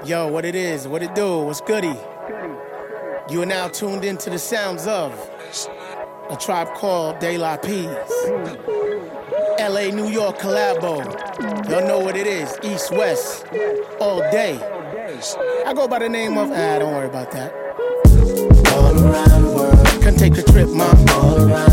Yo, what it is, what it do, what's goody? You are now tuned into the sounds of A Tribe Called De La Peas. LA, New York collabo. Y'all know what it is, East, West, all day. I go by the name of, don't worry about that. All around the world. Can take a trip, mom. All around